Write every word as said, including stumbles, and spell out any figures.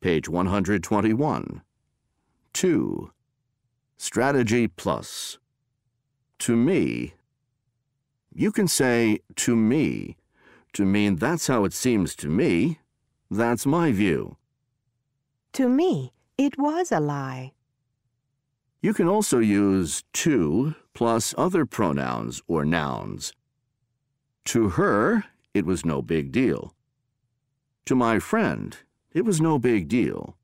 page one hundred twenty-one. two. Strategy plus. To me. You can say, to me, to mean that's how it seems to me. That's my view. To me, it was a lie. You can also use to plus other pronouns or nouns. To her, it was no big deal. To my friend, it was no big deal.